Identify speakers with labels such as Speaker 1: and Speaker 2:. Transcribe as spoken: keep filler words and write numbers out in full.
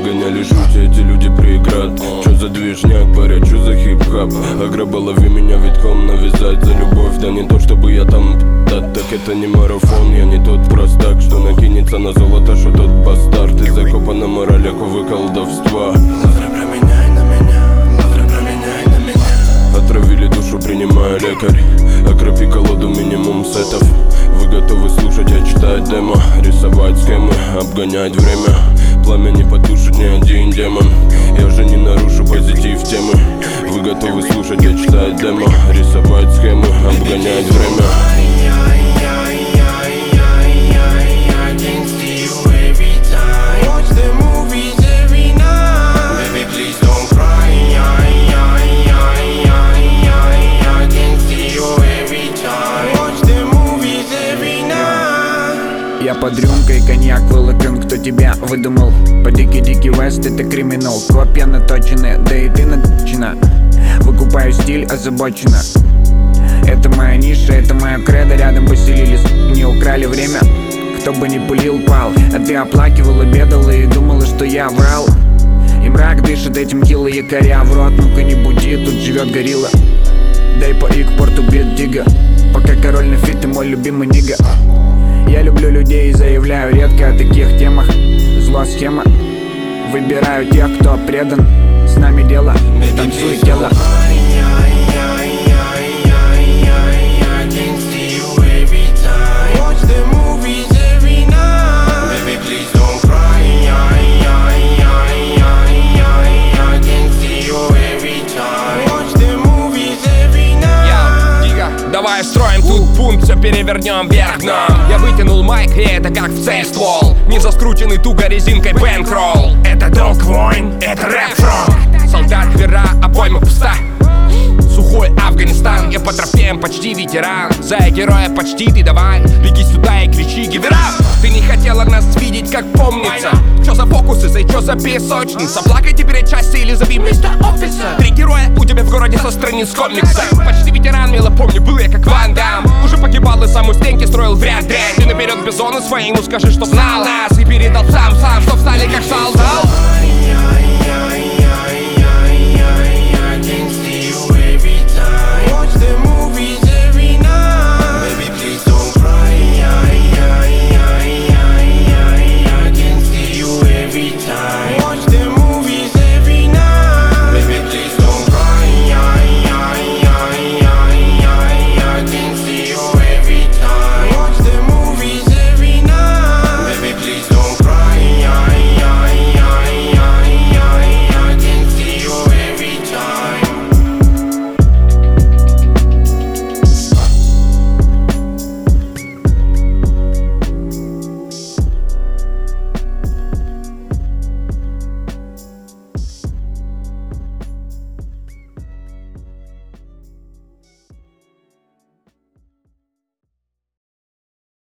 Speaker 1: гоняли жуть, эти люди проиграют. Чё за движняк, паря, чё за хип-хап? Аграба, лови меня витком, навязать за любовь. Да не то чтобы я там, да, так это не марафон. Я не тот простак, что накинется на золото, что тот бастард. Ты закопан на моралях, увы, колдовства.
Speaker 2: Лавры, променяй на меня, лавры, променяй на меня.
Speaker 1: Отравили душу, принимая лекарь. Окропи колоду, минимум сетов. Вы готовы слушать, а читать демо? Рисовать схемы, обгонять время. Пламя не потушит ни один демон. Я же не нарушу позитив темы. Вы готовы слушать, а читать демо? Рисовать схемы, обгонять время.
Speaker 3: Я под рюмкой, коньяк вылокан, кто тебя выдумал? По дикий-дикий вест это криминал. Копья наточены, да и ты наточена. Выкупаю стиль озабоченно. Это моя ниша, это моя кредо. Рядом поселились, не украли время. Кто бы ни пылил, пал. А ты оплакивала, бедала и думала, что я врал. И мрак дышит этим кило якоря в рот. Ну-ка не буди, тут живет горилла. Дай по их порту бит дига. Пока король на фит, ты мой любимый нига. Я люблю людей и заявляю редко о таких темах. Зло схема. Выбираю тех, кто предан. С нами дело, танцуй тело.
Speaker 4: Давай строим тут бунт, все перевернем вверх дном. Я вытянул майк, и это как в цель ствол. Не заскрученный туго резинкой бэнкролл. Это долг войн, это рэп-фронт. Солдат вера, а пойма пуста. Сухой Афганистан, я по трофеям почти ветеран. За героя почти ты давай, беги сюда и кричи гивера. Ты не хотела нас видеть, как помнится. Чё за фокусы, за чё за песочница? Плакайте перед частью или зови мистер офисер. Три героя у тебя в городе со страниц комикса. Почти ветеран, мило помню, был я как Ван Дам. Уже погибал и сам у стенки строил в ряд дрянь. Ты наперед бизону своему скажи, что знал нас. И передал сам-сам, чтоб стали как солдат.